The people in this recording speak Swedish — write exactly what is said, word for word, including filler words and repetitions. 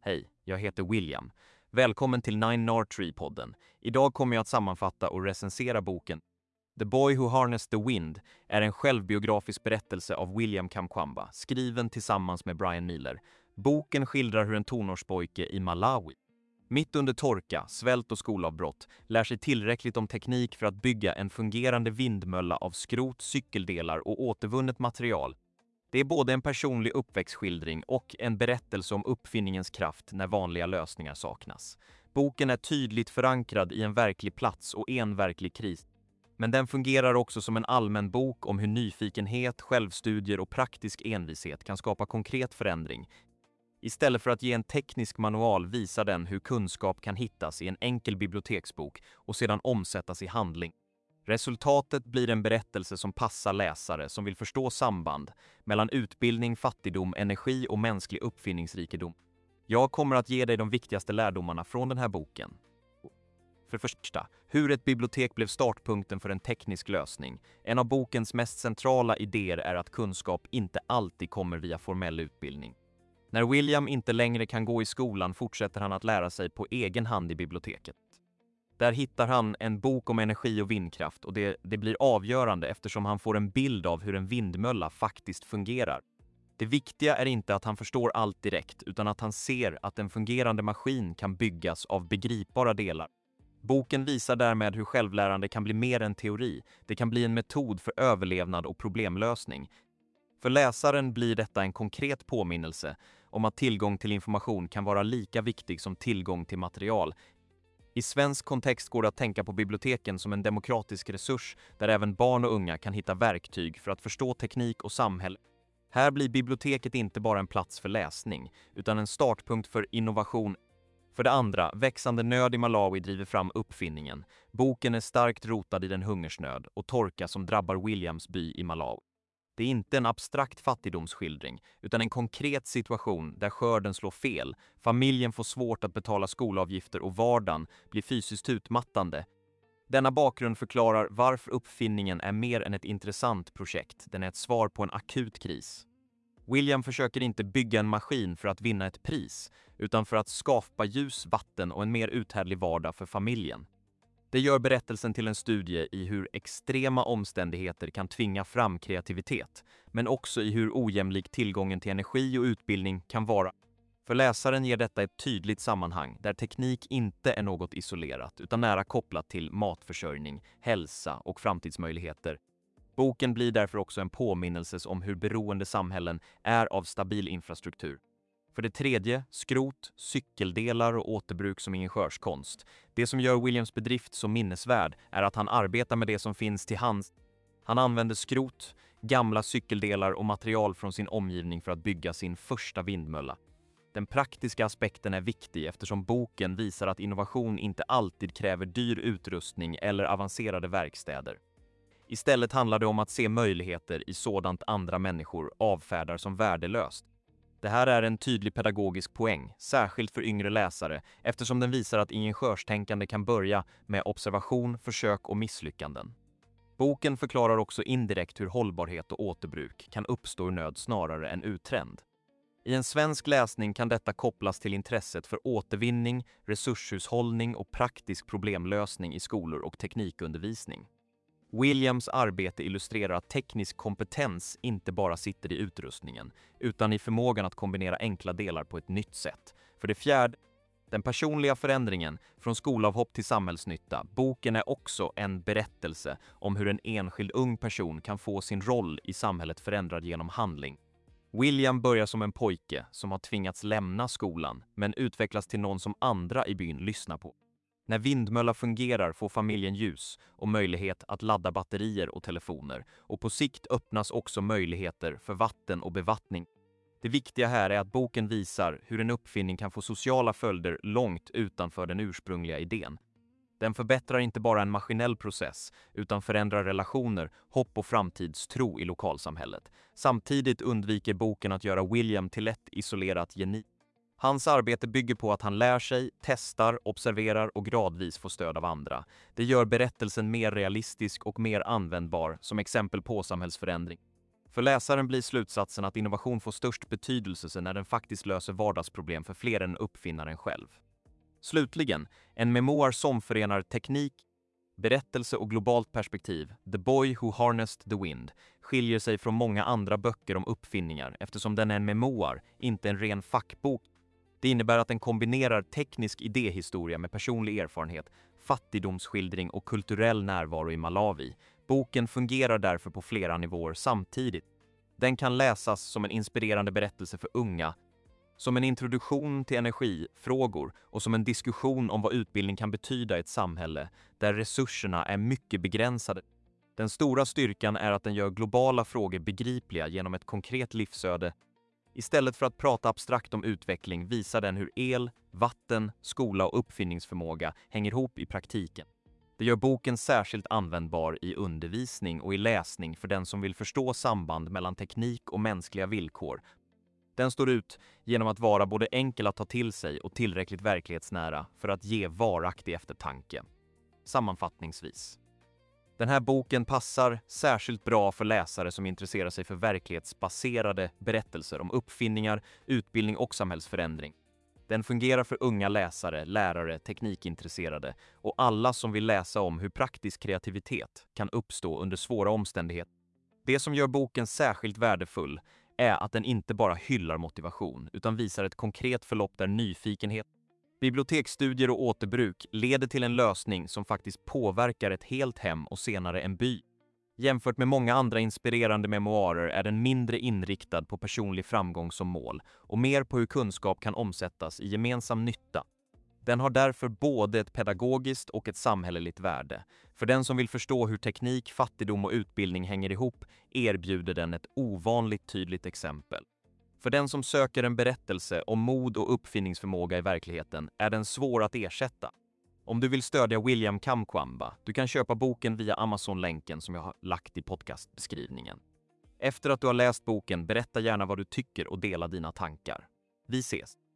Hej, jag heter William. Välkommen till Nine Nard Tree-podden. Idag kommer jag att sammanfatta och recensera boken The Boy Who Harnessed the Wind är en självbiografisk berättelse av William Kamkwamba, skriven tillsammans med Brian Miller. Boken skildrar hur en tonårspojke i Malawi, mitt under torka, svält och skolavbrott, lär sig tillräckligt om teknik för att bygga en fungerande vindmölla av skrot, cykeldelar och återvunnet material. Det är både en personlig uppväxtskildring och en berättelse om uppfinningens kraft när vanliga lösningar saknas. Boken är tydligt förankrad i en verklig plats och en verklig kris. Men den fungerar också som en allmän bok om hur nyfikenhet, självstudier och praktisk envishet kan skapa konkret förändring. Istället för att ge en teknisk manual visar den hur kunskap kan hittas i en enkel biblioteksbok och sedan omsättas i handling. Resultatet blir en berättelse som passar läsare som vill förstå samband mellan utbildning, fattigdom, energi och mänsklig uppfinningsrikedom. Jag kommer att ge dig de viktigaste lärdomarna från den här boken. För det första, hur ett bibliotek blev startpunkten för en teknisk lösning. En av bokens mest centrala idéer är att kunskap inte alltid kommer via formell utbildning. När William inte längre kan gå i skolan fortsätter han att lära sig på egen hand i biblioteket. Där hittar han en bok om energi och vindkraft och det, det blir avgörande eftersom han får en bild av hur en vindmölla faktiskt fungerar. Det viktiga är inte att han förstår allt direkt utan att han ser att en fungerande maskin kan byggas av begripbara delar. Boken visar därmed hur självlärande kan bli mer än teori. Det kan bli en metod för överlevnad och problemlösning. För läsaren blir detta en konkret påminnelse om att tillgång till information kan vara lika viktig som tillgång till material. I svensk kontext går det att tänka på biblioteken som en demokratisk resurs där även barn och unga kan hitta verktyg för att förstå teknik och samhälle. Här blir biblioteket inte bara en plats för läsning utan en startpunkt för innovation. För det andra, växande nöd i Malawi driver fram uppfinningen. Boken är starkt rotad i den hungersnöd och torka som drabbar Williams by i Malawi. Det är inte en abstrakt fattigdomsskildring utan en konkret situation där skörden slår fel, familjen får svårt att betala skolavgifter och vardagen blir fysiskt utmattande. Denna bakgrund förklarar varför uppfinningen är mer än ett intressant projekt, den är ett svar på en akut kris. William försöker inte bygga en maskin för att vinna ett pris utan för att skapa ljus, vatten och en mer uthärdlig vardag för familjen. Det gör berättelsen till en studie i hur extrema omständigheter kan tvinga fram kreativitet, men också i hur ojämlik tillgången till energi och utbildning kan vara. För läsaren ger detta ett tydligt sammanhang där teknik inte är något isolerat utan nära kopplat till matförsörjning, hälsa och framtidsmöjligheter. Boken blir därför också en påminnelse om hur beroende samhällen är av stabil infrastruktur. För det tredje, skrot, cykeldelar och återbruk som ingenjörskonst. Det som gör Williams bedrift så minnesvärd är att han arbetar med det som finns till hands. Han använder skrot, gamla cykeldelar och material från sin omgivning för att bygga sin första vindmölla. Den praktiska aspekten är viktig eftersom boken visar att innovation inte alltid kräver dyr utrustning eller avancerade verkstäder. Istället handlar det om att se möjligheter i sådant andra människor avfärdar som värdelöst. Det här är en tydlig pedagogisk poäng, särskilt för yngre läsare, eftersom den visar att ingenjörstänkande kan börja med observation, försök och misslyckanden. Boken förklarar också indirekt hur hållbarhet och återbruk kan uppstå ur nöd snarare än uttrend. I en svensk läsning kan detta kopplas till intresset för återvinning, resurshushållning och praktisk problemlösning i skolor och teknikundervisning. Williams arbete illustrerar att teknisk kompetens inte bara sitter i utrustningen, utan i förmågan att kombinera enkla delar på ett nytt sätt. För det fjärde, den personliga förändringen från skolavhopp till samhällsnytta. Boken är också en berättelse om hur en enskild ung person kan få sin roll i samhället förändrad genom handling. William börjar som en pojke som har tvingats lämna skolan, men utvecklas till någon som andra i byn lyssnar på. När vindmölla fungerar får familjen ljus och möjlighet att ladda batterier och telefoner och på sikt öppnas också möjligheter för vatten och bevattning. Det viktiga här är att boken visar hur en uppfinning kan få sociala följder långt utanför den ursprungliga idén. Den förbättrar inte bara en maskinell process utan förändrar relationer, hopp och framtidstro i lokalsamhället. Samtidigt undviker boken att göra William till ett isolerat geni. Hans arbete bygger på att han lär sig, testar, observerar och gradvis får stöd av andra. Det gör berättelsen mer realistisk och mer användbar som exempel på samhällsförändring. För läsaren blir slutsatsen att innovation får störst betydelse när den faktiskt löser vardagsproblem för fler än uppfinnaren själv. Slutligen, en memoar som förenar teknik, berättelse och globalt perspektiv, The Boy Who Harnessed the Wind, skiljer sig från många andra böcker om uppfinningar eftersom den är en memoar, inte en ren fackbok. Det innebär att den kombinerar teknisk idéhistoria med personlig erfarenhet, fattigdomsskildring och kulturell närvaro i Malawi. Boken fungerar därför på flera nivåer samtidigt. Den kan läsas som en inspirerande berättelse för unga, som en introduktion till energifrågor och som en diskussion om vad utbildning kan betyda i ett samhälle där resurserna är mycket begränsade. Den stora styrkan är att den gör globala frågor begripliga genom ett konkret livsöde. Istället för att prata abstrakt om utveckling visar den hur el, vatten, skola och uppfinningsförmåga hänger ihop i praktiken. Det gör boken särskilt användbar i undervisning och i läsning för den som vill förstå samband mellan teknik och mänskliga villkor. Den står ut genom att vara både enkel att ta till sig och tillräckligt verklighetsnära för att ge varaktig eftertanke. Sammanfattningsvis. Den här boken passar särskilt bra för läsare som intresserar sig för verklighetsbaserade berättelser om uppfinningar, utbildning och samhällsförändring. Den fungerar för unga läsare, lärare, teknikintresserade och alla som vill läsa om hur praktisk kreativitet kan uppstå under svåra omständigheter. Det som gör boken särskilt värdefull är att den inte bara hyllar motivation utan visar ett konkret förlopp där nyfikenhet, biblioteksstudier och återbruk leder till en lösning som faktiskt påverkar ett helt hem och senare en by. Jämfört med många andra inspirerande memoarer är den mindre inriktad på personlig framgång som mål och mer på hur kunskap kan omsättas i gemensam nytta. Den har därför både ett pedagogiskt och ett samhälleligt värde. För den som vill förstå hur teknik, fattigdom och utbildning hänger ihop erbjuder den ett ovanligt tydligt exempel. För den som söker en berättelse om mod och uppfinningsförmåga i verkligheten är den svår att ersätta. Om du vill stödja William Kamkwamba, du kan köpa boken via Amazon-länken som jag har lagt i podcastbeskrivningen. Efter att du har läst boken, berätta gärna vad du tycker och dela dina tankar. Vi ses!